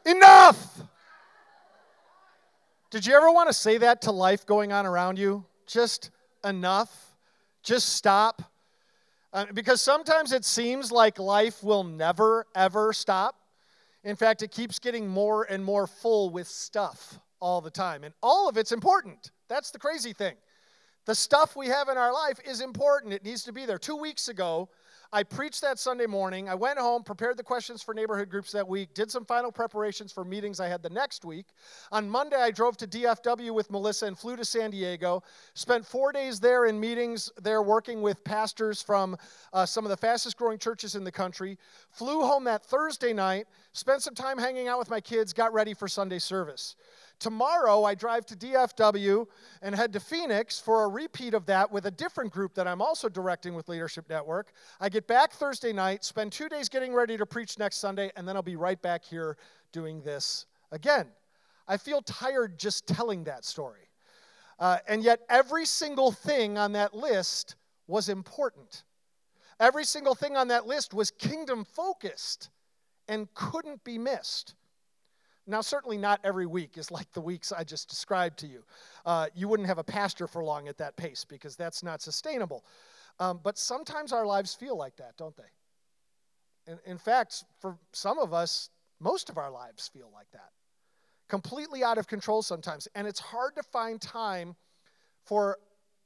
Enough! Did you ever want to say that to life going on around you? Just enough? Just stop? Because sometimes it seems like life will never, ever stop. In fact, it keeps getting more and more full with stuff all the time. And all of it's important. That's the crazy thing. The stuff we have in our life is important. It needs to be there. 2 weeks ago, I preached that Sunday morning. I went home, prepared the questions for neighborhood groups that week, did some final preparations for meetings I had the next week. On Monday, I drove to DFW with Melissa and flew to San Diego. Spent 4 days there in meetings there working with pastors from some of the fastest growing churches in the country. Flew home that Thursday night, spent some time hanging out with my kids, got ready for Sunday service. Tomorrow, I drive to DFW and head to Phoenix for a repeat of that with a different group that I'm also directing with Leadership Network. I get back Thursday night, spend 2 days getting ready to preach next Sunday, and then I'll be right back here doing this again. I feel tired just telling that story. And yet, every single thing on that list was important. Every single thing on that list was kingdom-focused and couldn't be missed. Now, certainly not every week is like the weeks I just described to you. You wouldn't have a pastor for long at that pace because that's not sustainable. But sometimes our lives feel like that, don't they? In fact, for some of us, most of our lives feel like that. Completely out of control sometimes. And it's hard to find time for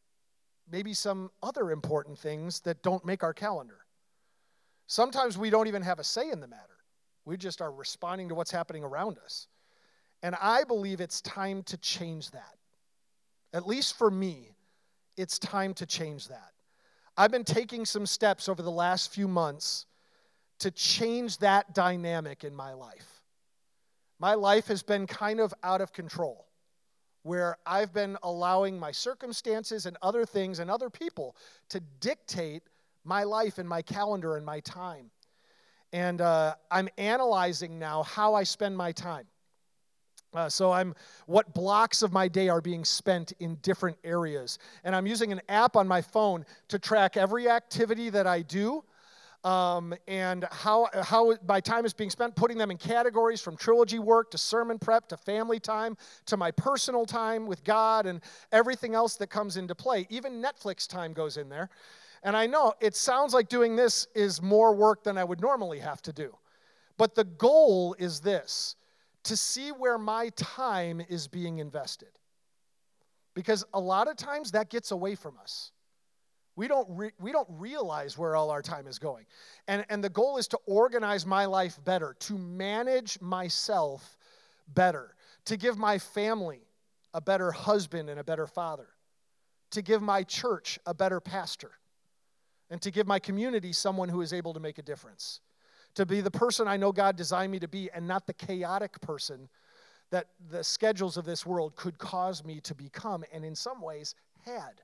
maybe some other important things that don't make our calendar. Sometimes we don't even have a say in the matter. We just are responding to what's happening around us. And I believe it's time to change that. At least for me, it's time to change that. I've been taking some steps over the last few months to change that dynamic in my life. My life has been kind of out of control, where I've been allowing my circumstances and other things and other people to dictate my life and my calendar and my time. And I'm analyzing now how I spend my time. What blocks of my day are being spent in different areas. And I'm using an app on my phone to track every activity that I do and how my time is being spent, putting them in categories from trilogy work to sermon prep to family time to my personal time with God and everything else that comes into play. Even Netflix time goes in there. And I know it sounds like doing this is more work than I would normally have to do. But the goal is this, to see where my time is being invested. Because a lot of times that gets away from us. We don't realize where all our time is going. And the goal is to organize my life better, to manage myself better, to give my family a better husband and a better father, to give my church a better pastor, and to give my community someone who is able to make a difference. To be the person I know God designed me to be and not the chaotic person that the schedules of this world could cause me to become and in some ways had.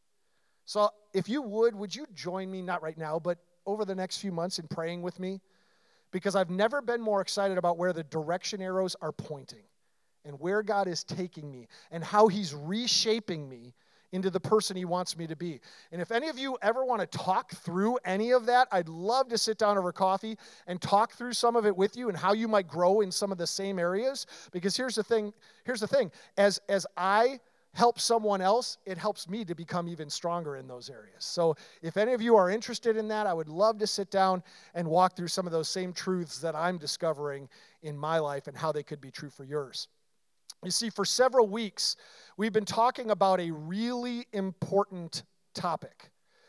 So if you would you join me, not right now, but over the next few months in praying with me? Because I've never been more excited about where the direction arrows are pointing and where God is taking me and how He's reshaping me into the person He wants me to be. And if any of you ever want to talk through any of that, I'd love to sit down over coffee and talk through some of it with you and how you might grow in some of the same areas. Because here's the thing. As I help someone else, it helps me to become even stronger in those areas. So if any of you are interested in that, I would love to sit down and walk through some of those same truths that I'm discovering in my life and how they could be true for yours. You see, for several weeks, we've been talking about a really important topic.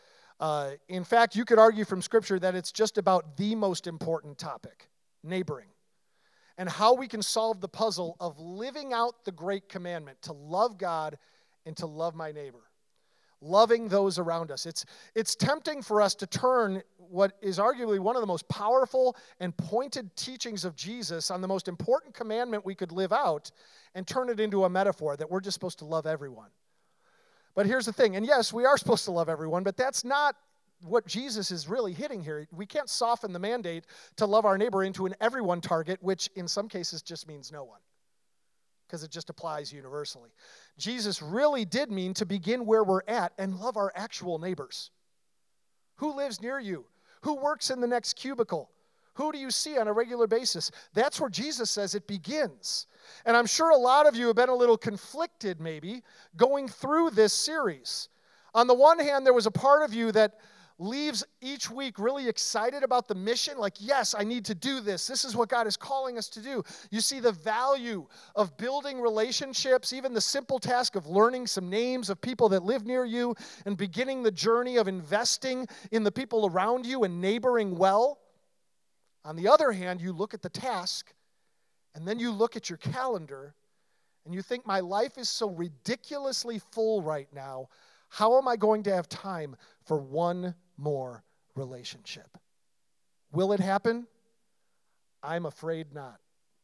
In fact, you could argue from Scripture that it's just about the most important topic, neighboring, and how we can solve the puzzle of living out the great commandment to love God and to love my neighbor, loving those around us. It's tempting for us to turn what is arguably one of the most powerful and pointed teachings of Jesus on the most important commandment we could live out and turn it into a metaphor that we're just supposed to love everyone. But here's the thing, and yes, we are supposed to love everyone, but that's not what Jesus is really hitting here. We can't soften the mandate to love our neighbor into an everyone target, which in some cases just means no one, because it just applies universally. Jesus really did mean to begin where we're at and love our actual neighbors. Who lives near you? Who works in the next cubicle? Who do you see on a regular basis? That's where Jesus says it begins. And I'm sure a lot of you have been a little conflicted maybe going through this series. On the one hand, there was a part of you that leaves each week really excited about the mission, like, yes, I need to do this. This is what God is calling us to do. You see the value of building relationships, even the simple task of learning some names of people that live near you and beginning the journey of investing in the people around you and neighboring well. On the other hand, you look at the task and then you look at your calendar and you think, my life is so ridiculously full right now. How am I going to have time for one more relationship? Will it happen? I'm afraid not.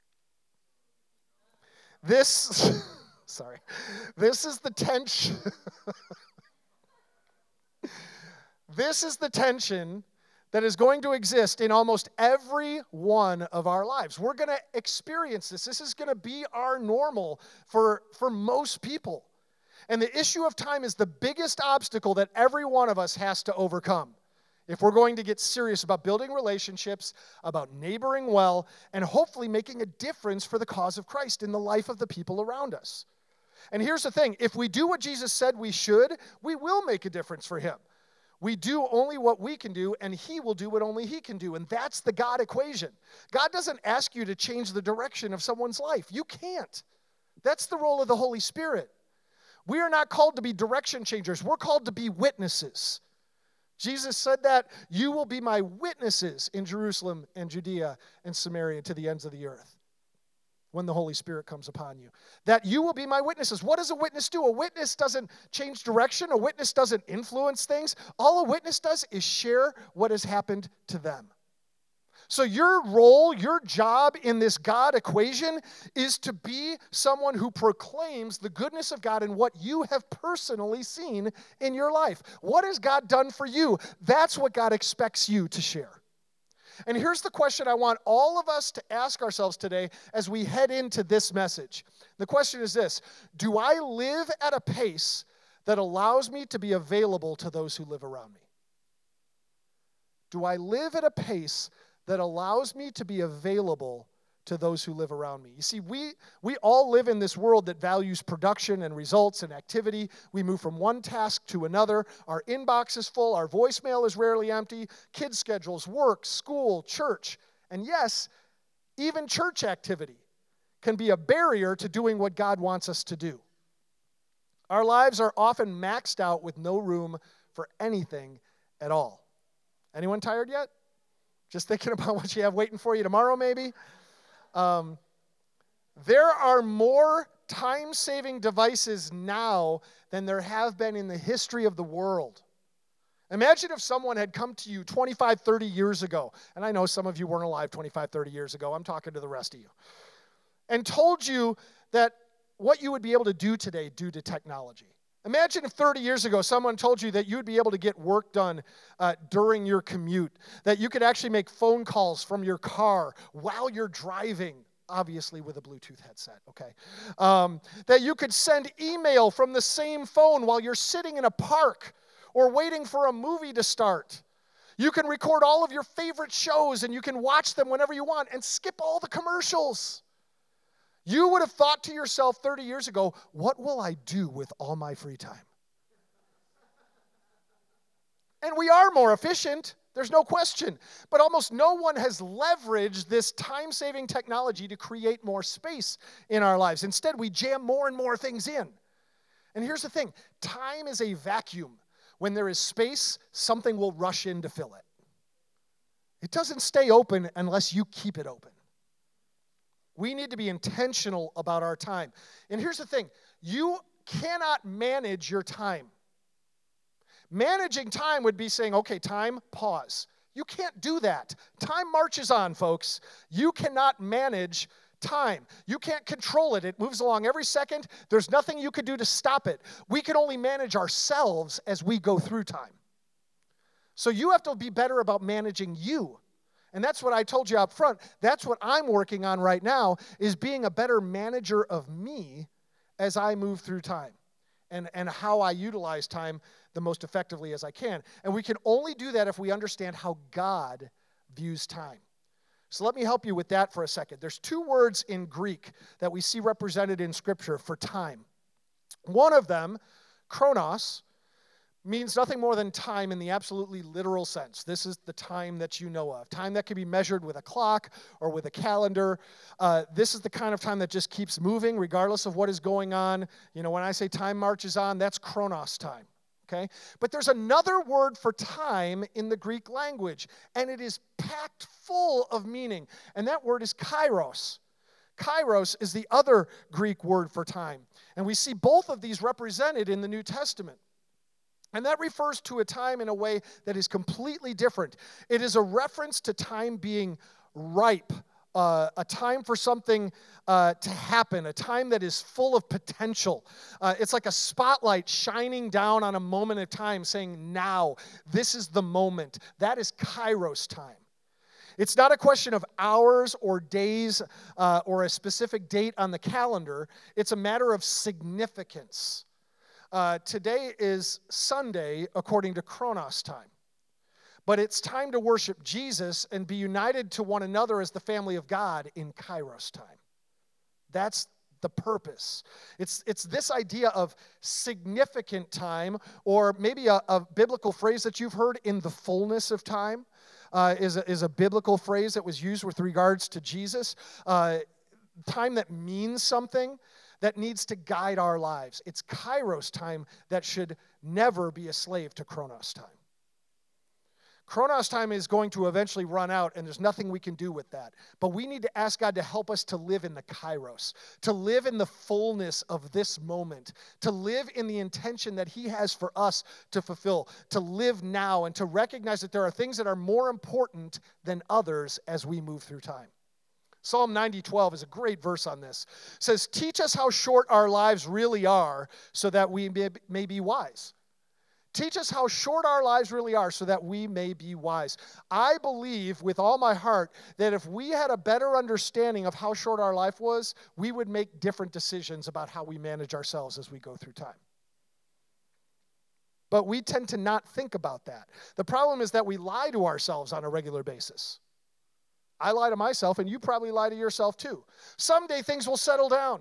This is the tension. This is the tension that is going to exist in almost every one of our lives. We're going to experience this. This is going to be our normal for most people. And the issue of time is the biggest obstacle that every one of us has to overcome if we're going to get serious about building relationships, about neighboring well, and hopefully making a difference for the cause of Christ in the life of the people around us. And here's the thing, if we do what Jesus said we should, we will make a difference for him. We do only what we can do, and he will do what only he can do. And that's the God equation. God doesn't ask you to change the direction of someone's life. You can't. That's the role of the Holy Spirit. We are not called to be direction changers. We're called to be witnesses. Jesus said that you will be my witnesses in Jerusalem and Judea and Samaria to the ends of the earth when the Holy Spirit comes upon you. That you will be my witnesses. What does a witness do? A witness doesn't change direction. A witness doesn't influence things. All a witness does is share what has happened to them. So your role, your job in this God equation is to be someone who proclaims the goodness of God and what you have personally seen in your life. What has God done for you? That's what God expects you to share. And here's the question I want all of us to ask ourselves today as we head into this message. The question is this: do I live at a pace that allows me to be available to those who live around me? Do I live at a pace that allows me to be available to those who live around me? You see, we all live in this world that values production and results and activity. We move from one task to another. Our inbox is full. Our voicemail is rarely empty. Kids' schedules, work, school, church. And yes, even church activity can be a barrier to doing what God wants us to do. Our lives are often maxed out with no room for anything at all. Anyone tired yet? Just thinking about what you have waiting for you tomorrow, maybe? There are more time-saving devices now than there have been in the history of the world. Imagine if someone had come to you 25, 30 years ago, and I know some of you weren't alive 25, 30 years ago. I'm talking to the rest of you. And told you that what you would be able to do today due to technology. Imagine if 30 years ago someone told you that you'd be able to get work done during your commute, that you could actually make phone calls from your car while you're driving, obviously with a Bluetooth headset, okay? That you could send email from the same phone while you're sitting in a park or waiting for a movie to start. You can record all of your favorite shows and you can watch them whenever you want and skip all the commercials. You would have thought to yourself 30 years ago, what will I do with all my free time? And we are more efficient, there's no question. But almost no one has leveraged this time-saving technology to create more space in our lives. Instead, we jam more and more things in. And here's the thing, time is a vacuum. When there is space, something will rush in to fill it. It doesn't stay open unless you keep it open. We need to be intentional about our time. And here's the thing, you cannot manage your time. Managing time would be saying, okay, time, pause. You can't do that. Time marches on, folks. You cannot manage time. You can't control it. It moves along every second. There's nothing you could do to stop it. We can only manage ourselves as we go through time. So you have to be better about managing you. And that's what I told you up front. That's what I'm working on right now, is being a better manager of me as I move through time and how I utilize time the most effectively as I can. And we can only do that if we understand how God views time. So let me help you with that for a second. There's two words in Greek that we see represented in Scripture for time. One of them, chronos, means nothing more than time in the absolutely literal sense. This is the time that you know of. Time that can be measured with a clock or with a calendar. This is the kind of time that just keeps moving regardless of what is going on. You know, when I say time marches on, that's chronos time. Okay? But there's another word for time in the Greek language, and it is packed full of meaning, and that word is kairos. Kairos is the other Greek word for time, and we see both of these represented in the New Testament. And that refers to a time in a way that is completely different. It is a reference to time being ripe, a time for something to happen, a time that is full of potential. It's like a spotlight shining down on a moment of time saying, now, this is the moment. That is kairos time. It's not a question of hours or days or a specific date on the calendar. It's a matter of significance. Today is Sunday according to Chronos time. But it's time to worship Jesus and be united to one another as the family of God in Kairos time. That's the purpose. It's this idea of significant time, or maybe a biblical phrase that you've heard, in the fullness of time, is a biblical phrase that was used with regards to Jesus. Time that means something, that needs to guide our lives. It's Kairos time that should never be a slave to Chronos time. Chronos time is going to eventually run out, and there's nothing we can do with that. But we need to ask God to help us to live in the Kairos, to live in the fullness of this moment, to live in the intention that He has for us to fulfill, to live now, and to recognize that there are things that are more important than others as we move through time. Psalm 90:12 is a great verse on this. It says, teach us how short our lives really are so that we may be wise. Teach us how short our lives really are so that we may be wise. I believe with all my heart that if we had a better understanding of how short our life was, we would make different decisions about how we manage ourselves as we go through time. But we tend to not think about that. The problem is that we lie to ourselves on a regular basis. I lie to myself, and you probably lie to yourself too. Someday things will settle down.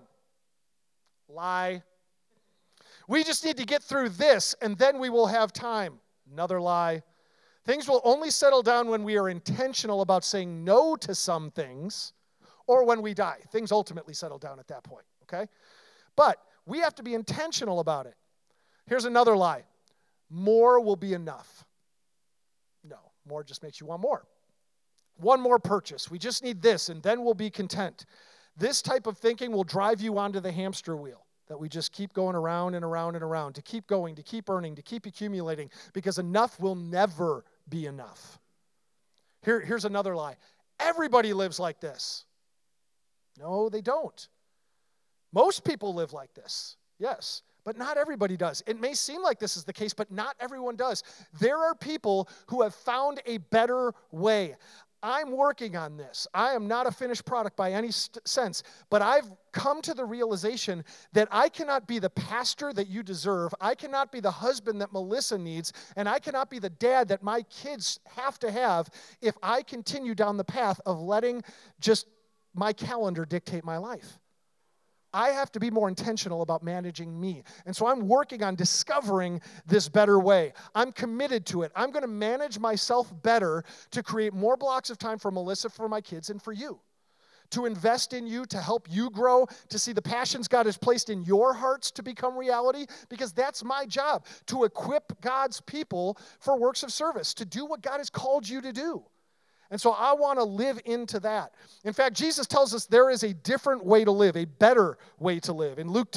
Lie. We just need to get through this, and then we will have time. Another lie. Things will only settle down when we are intentional about saying no to some things, or when we die. Things ultimately settle down at that point, okay? But we have to be intentional about it. Here's another lie. More will be enough. No, more just makes you want more. One more purchase. We just need this, and then we'll be content. This type of thinking will drive you onto the hamster wheel, that we just keep going around and around and around, to keep going, to keep earning, to keep accumulating, because enough will never be enough. Here's another lie. Everybody lives like this. No, they don't. Most people live like this, yes, but not everybody does. It may seem like this is the case, but not everyone does. There are people who have found a better way. I'm working on this. I am not a finished product by any sense, but I've come to the realization that I cannot be the pastor that you deserve. I cannot be the husband that Melissa needs, and I cannot be the dad that my kids have to have if I continue down the path of letting just my calendar dictate my life. I have to be more intentional about managing me. And so I'm working on discovering this better way. I'm committed to it. I'm going to manage myself better to create more blocks of time for Melissa, for my kids, and for you. To invest in you, to help you grow, to see the passions God has placed in your hearts to become reality, because that's my job, to equip God's people for works of service, to do what God has called you to do. And so I want to live into that. In fact, Jesus tells us there is a different way to live, a better way to live. In Luke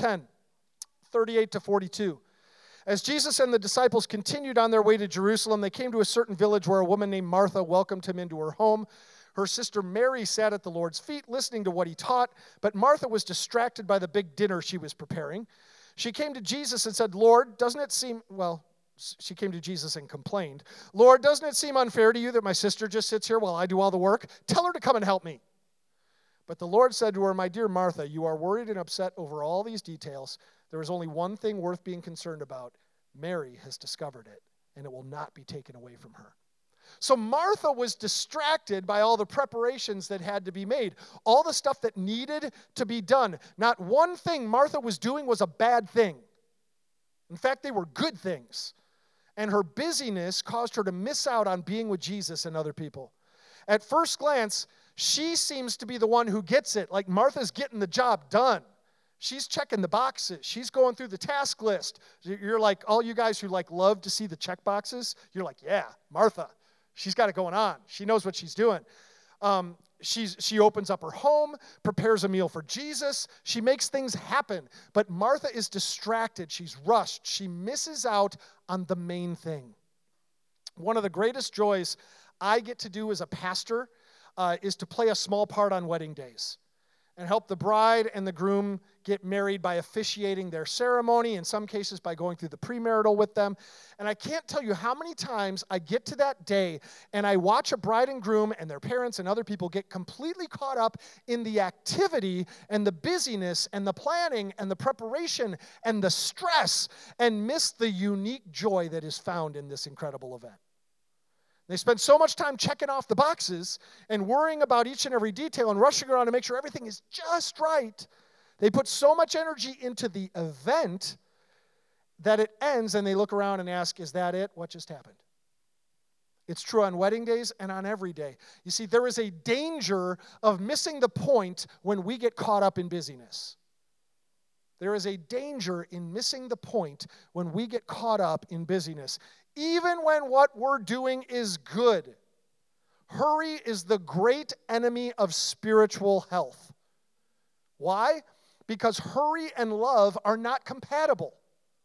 10:38-42, as Jesus and the disciples continued on their way to Jerusalem, they came to a certain village where a woman named Martha welcomed him into her home. Her sister Mary sat at the Lord's feet listening to what he taught, but Martha was distracted by the big dinner she was preparing. She came to Jesus and said, Lord, doesn't it seem, she came to Jesus and complained, Lord, doesn't it seem unfair to you that my sister just sits here while I do all the work? Tell her to come and help me. But the Lord said to her, my dear Martha, you are worried and upset over all these details. There is only one thing worth being concerned about. Mary has discovered it, and it will not be taken away from her. So Martha was distracted by all the preparations that had to be made, all the stuff that needed to be done. Not one thing Martha was doing was a bad thing. In fact, they were good things. And her busyness caused her to miss out on being with Jesus and other people. At first glance, she seems to be the one who gets it. Like Martha's getting the job done. She's checking the boxes. She's going through the task list. You're like, all you guys who like love to see the check boxes, you're like, yeah, Martha. She's got it going on. She knows what she's doing. She opens up her home, prepares a meal for Jesus. She makes things happen. But Martha is distracted. She's rushed. She misses out on the main thing. One of the greatest joys I get to do as a pastor is to play a small part on wedding days and help the bride and the groom get married by officiating their ceremony, in some cases by going through the premarital with them. And I can't tell you how many times I get to that day and I watch a bride and groom and their parents and other people get completely caught up in the activity and the busyness and the planning and the preparation and the stress and miss the unique joy that is found in this incredible event. They spend so much time checking off the boxes and worrying about each and every detail and rushing around to make sure everything is just right. They put so much energy into the event that it ends and they look around and ask, is that it? What just happened? It's true on wedding days and on every day. You see, there is a danger of missing the point when we get caught up in busyness. There is a danger in missing the point when we get caught up in busyness. Even when what we're doing is good. Hurry is the great enemy of spiritual health. Why? Because hurry and love are not compatible.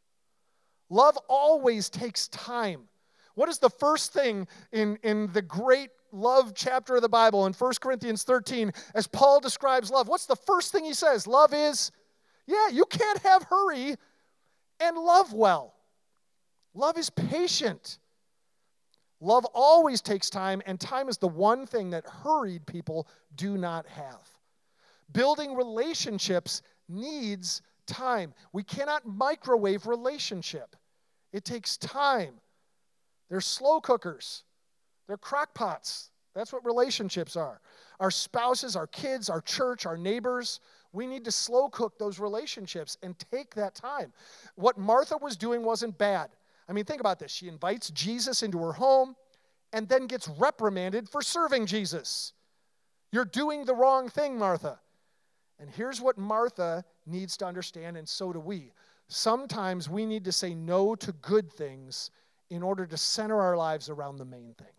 Love always takes time. What is the first thing in the great love chapter of the Bible in 1 Corinthians 13 as Paul describes love? What's the first thing he says? Love is, you can't have hurry and love well. Love is patient. Love always takes time, and time is the one thing that hurried people do not have. Building relationships needs time. We cannot microwave relationship. It takes time. They're slow cookers. They're crock pots. That's what relationships are. Our spouses, our kids, our church, our neighbors, we need to slow cook those relationships and take that time. What Martha was doing wasn't bad. I mean, think about this. She invites Jesus into her home and then gets reprimanded for serving Jesus. You're doing the wrong thing, Martha. And here's what Martha needs to understand, and so do we. Sometimes we need to say no to good things in order to center our lives around the main thing.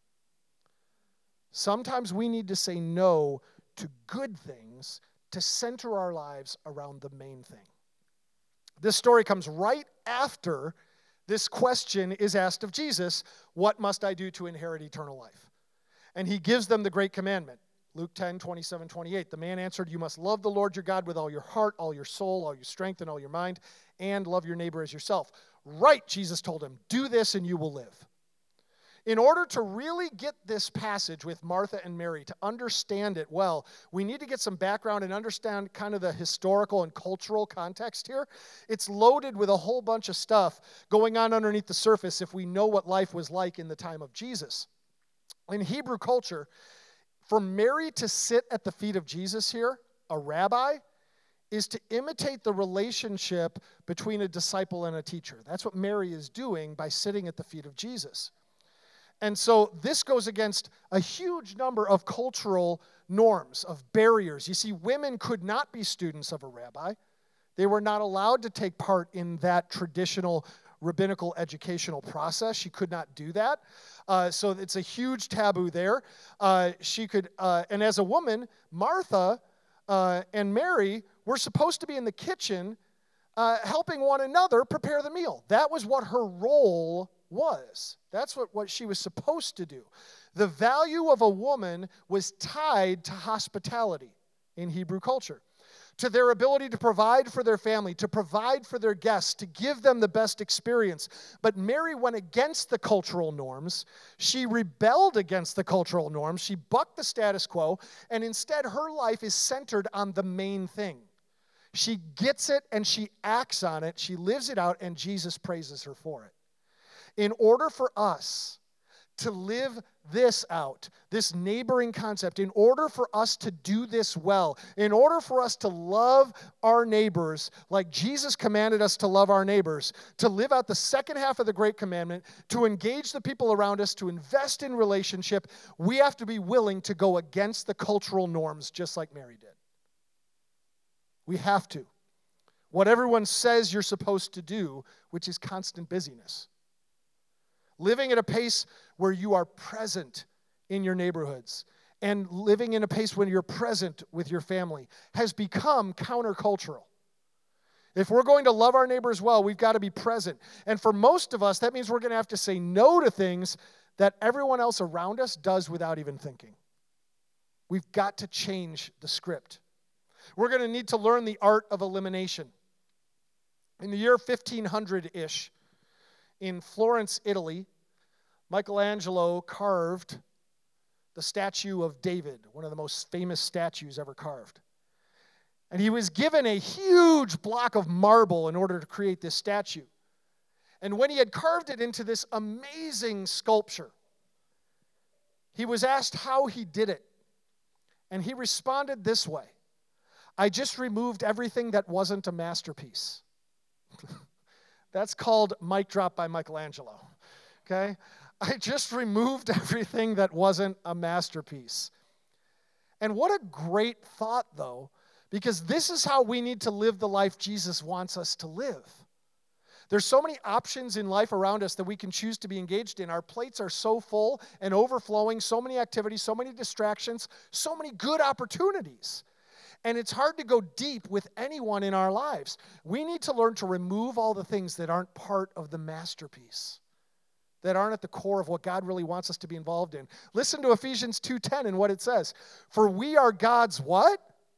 Sometimes we need to say no to good things to center our lives around the main thing. This story comes right after this question is asked of Jesus, what must I do to inherit eternal life? And he gives them the great commandment. Luke 10, 27, 28. The man answered, you must love the Lord your God with all your heart, all your soul, all your strength, and all your mind, and love your neighbor as yourself. Right, Jesus told him, do this and you will live. In order to really get this passage with Martha and Mary, to understand it well, we need to get some background and understand kind of the historical and cultural context here. It's loaded with a whole bunch of stuff going on underneath the surface if we know what life was like in the time of Jesus. In Hebrew culture, for Mary to sit at the feet of Jesus here, a rabbi, is to imitate the relationship between a disciple and a teacher. That's what Mary is doing by sitting at the feet of Jesus. And so this goes against a huge number of cultural norms, of barriers. You see, women could not be students of a rabbi. They were not allowed to take part in that traditional rabbinical educational process. She could not do that. So it's a huge taboo there. And as a woman, Martha and Mary were supposed to be in the kitchen helping one another prepare the meal. That was what her role was. That's what she was supposed to do. The value of a woman was tied to hospitality in Hebrew culture, to their ability to provide for their family, to provide for their guests, to give them the best experience. But Mary went against the cultural norms. She rebelled against the cultural norms. She bucked the status quo, and instead her life is centered on the main thing. She gets it and she acts on it. She lives it out, and Jesus praises her for it. In order for us to live this out, this neighboring concept, in order for us to do this well, in order for us to love our neighbors like Jesus commanded us to love our neighbors, to live out the second half of the Great Commandment, to engage the people around us, to invest in relationship, we have to be willing to go against the cultural norms just like Mary did. We have to. What everyone says you're supposed to do, which is constant busyness. Living at a pace where you are present in your neighborhoods and living in a pace when you're present with your family has become countercultural. If we're going to love our neighbors well, we've got to be present. And for most of us, that means we're going to have to say no to things that everyone else around us does without even thinking. We've got to change the script. We're going to need to learn the art of elimination. In the year 1500-ish, in Florence, Italy, Michelangelo carved the statue of David, one of the most famous statues ever carved. And he was given a huge block of marble in order to create this statue. And when he had carved it into this amazing sculpture, he was asked how he did it. And he responded this way: I just removed everything that wasn't a masterpiece. That's called mic drop by Michelangelo, okay? I just removed everything that wasn't a masterpiece. And what a great thought, though, because this is how we need to live the life Jesus wants us to live. There's so many options in life around us that we can choose to be engaged in. Our plates are so full and overflowing, so many activities, so many distractions, so many good opportunities. And it's hard to go deep with anyone in our lives. We need to learn to remove all the things that aren't part of the masterpiece, that aren't at the core of what God really wants us to be involved in. Listen to Ephesians 2:10 and what it says. For we are God's what?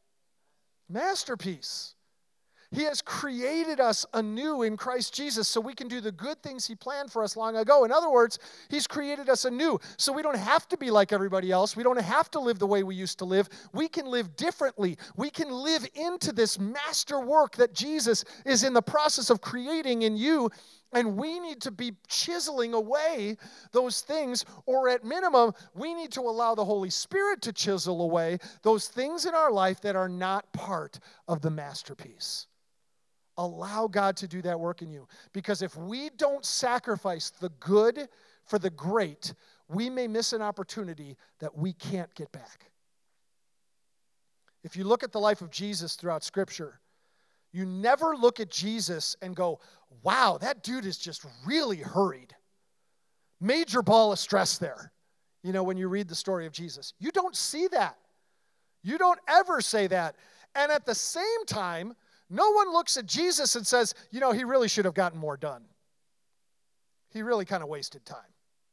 Masterpiece. He has created us anew in Christ Jesus so we can do the good things he planned for us long ago. In other words, he's created us anew so we don't have to be like everybody else. We don't have to live the way we used to live. We can live differently. We can live into this master work that Jesus is in the process of creating in you. And we need to be chiseling away those things, or at minimum, we need to allow the Holy Spirit to chisel away those things in our life that are not part of the masterpiece. Allow God to do that work in you. Because if we don't sacrifice the good for the great, we may miss an opportunity that we can't get back. If you look at the life of Jesus throughout Scripture, you never look at Jesus and go, wow, that dude is just really hurried. Major ball of stress there. You know, when you read the story of Jesus. You don't see that. You don't ever say that. And at the same time, no one looks at Jesus and says, you know, he really should have gotten more done. He really kind of wasted time.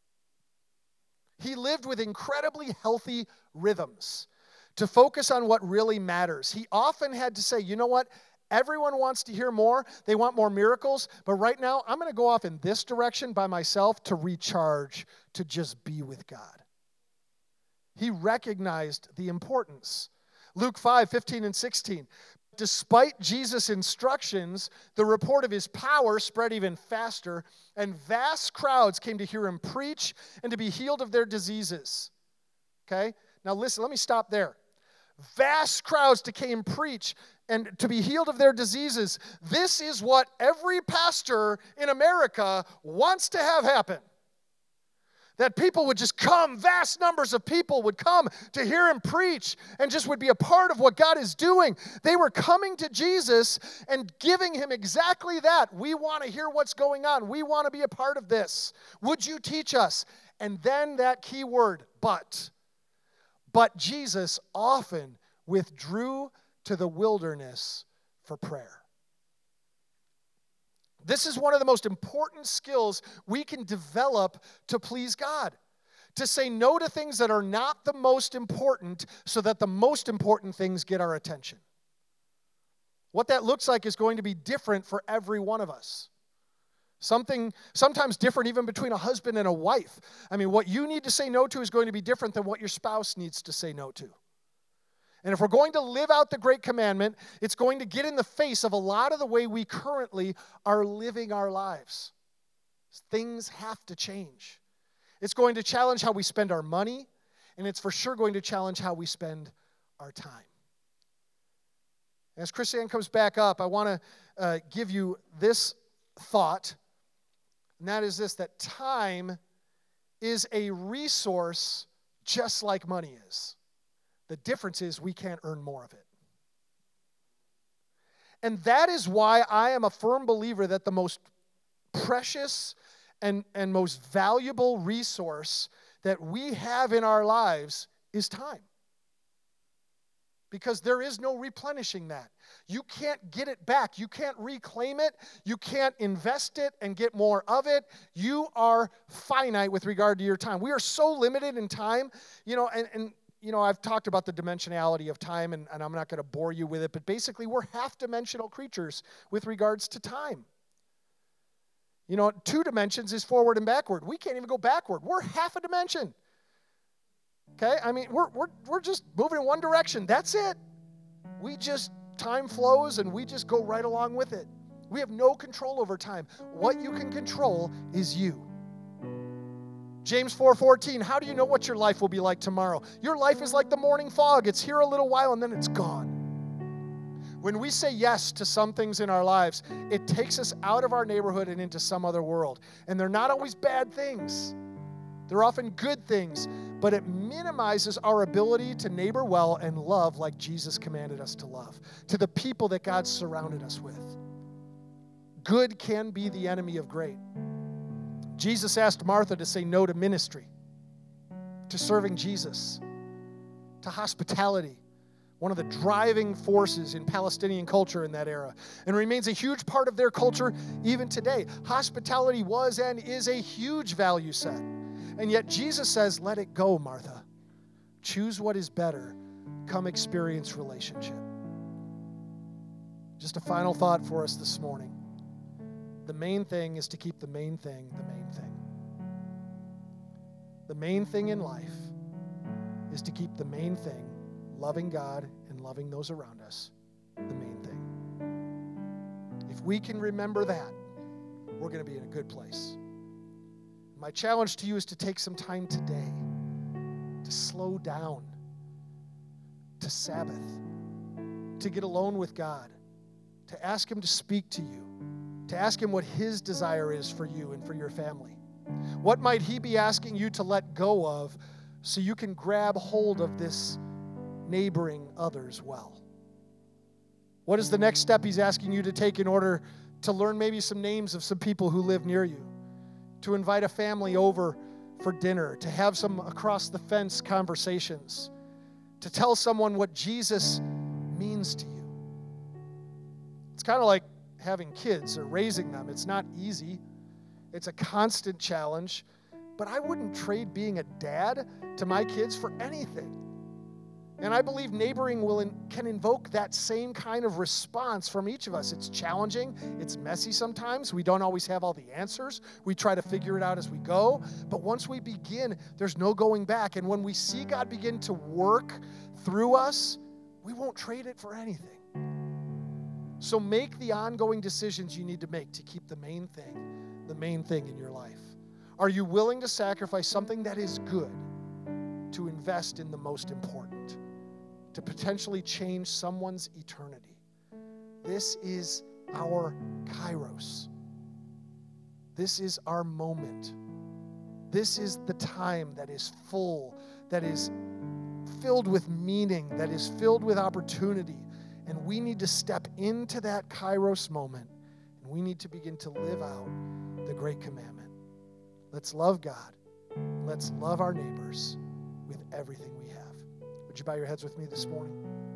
He lived with incredibly healthy rhythms to focus on what really matters. He often had to say, you know what? Everyone wants to hear more. They want more miracles. But right now, I'm going to go off in this direction by myself to recharge, to just be with God. He recognized the importance. Luke 5:15-16. Despite Jesus' instructions, the report of his power spread even faster, and vast crowds came to hear him preach and to be healed of their diseases. Okay? Now listen, let me stop there. Vast crowds to came preach and to be healed of their diseases. This is what every pastor in America wants to have happen. That people would just come, vast numbers of people would come to hear him preach and just would be a part of what God is doing. They were coming to Jesus and giving him exactly that. We want to hear what's going on. We want to be a part of this. Would you teach us? And then that key word, but. But Jesus often withdrew to the wilderness for prayer. This is one of the most important skills we can develop to please God. To say no to things that are not the most important so that the most important things get our attention. What that looks like is going to be different for every one of us. Sometimes different even between a husband and a wife. I mean, what you need to say no to is going to be different than what your spouse needs to say no to. And if we're going to live out the Great Commandment, it's going to get in the face of a lot of the way we currently are living our lives. Things have to change. It's going to challenge how we spend our money, and it's for sure going to challenge how we spend our time. As Christiane comes back up, I want to give you this thought, and that is this, that time is a resource just like money is. The difference is we can't earn more of it. And that is why I am a firm believer that the most precious and most valuable resource that we have in our lives is time. Because there is no replenishing that. You can't get it back. You can't reclaim it. You can't invest it and get more of it. You are finite with regard to your time. We are so limited in time, and I've talked about the dimensionality of time, and I'm not going to bore you with it, but basically we're half-dimensional creatures with regards to time. 2 dimensions is forward and backward. We can't even go backward. We're half a dimension. Okay? I mean, we're just moving in one direction. That's it. Time flows, and we just go right along with it. We have no control over time. What you can control is you. James 4:14, how do you know what your life will be like tomorrow? Your life is like the morning fog. It's here a little while, and then it's gone. When we say yes to some things in our lives, it takes us out of our neighborhood and into some other world. And they're not always bad things. They're often good things, but it minimizes our ability to neighbor well and love like Jesus commanded us to love, to the people that God surrounded us with. Good can be the enemy of great. Jesus asked Martha to say no to ministry, to serving Jesus, to hospitality, one of the driving forces in Palestinian culture in that era, and remains a huge part of their culture even today. Hospitality was and is a huge value set. And yet Jesus says, let it go, Martha. Choose what is better. Come experience relationship. Just a final thought for us this morning. The main thing is to keep the main thing the main thing. The main thing in life is to keep the main thing, loving God and loving those around us, the main thing. If we can remember that, we're going to be in a good place. My challenge to you is to take some time today to slow down, to Sabbath, to get alone with God, to ask Him to speak to you, to ask Him what His desire is for you and for your family. What might He be asking you to let go of so you can grab hold of this neighboring others well? What is the next step He's asking you to take in order to learn maybe some names of some people who live near you? To invite a family over for dinner, to have some across-the-fence conversations, to tell someone what Jesus means to you. It's kind of like having kids or raising them. It's not easy. It's a constant challenge, but I wouldn't trade being a dad to my kids for anything. And I believe neighboring can invoke that same kind of response from each of us. It's challenging. It's messy sometimes. We don't always have all the answers. We try to figure it out as we go. But once we begin, there's no going back. And when we see God begin to work through us, we won't trade it for anything. So make the ongoing decisions you need to make to keep the main thing in your life. Are you willing to sacrifice something that is good to invest in the most important, to potentially change someone's eternity? This is our kairos. This is our moment. This is the time that is full, that is filled with meaning, that is filled with opportunity. And we need to step into that kairos moment, and we need to begin to live out the great commandment. Let's love God. Let's love our neighbors with everything we have. Would you bow your heads with me this morning?